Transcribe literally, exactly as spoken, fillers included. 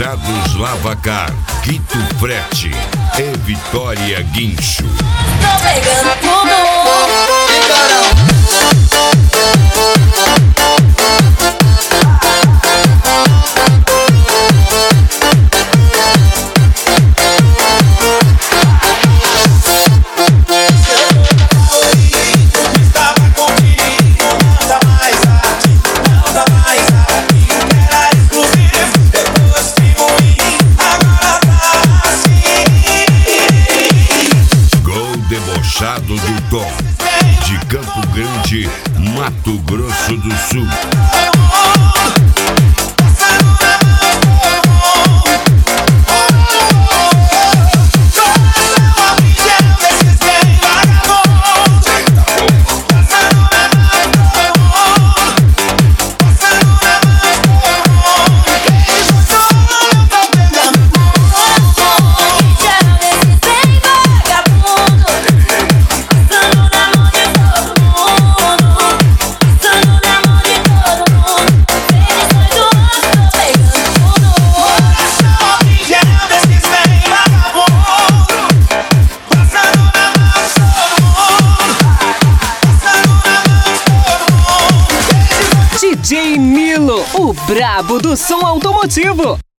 Debochados Lavacar, Guito Frete e Vitória Guincho. Tô pegando tudo. Debochado do Tom, de Campo Grande, Mato Grosso do Sul. D J Nilo, o brabo do som automotivo.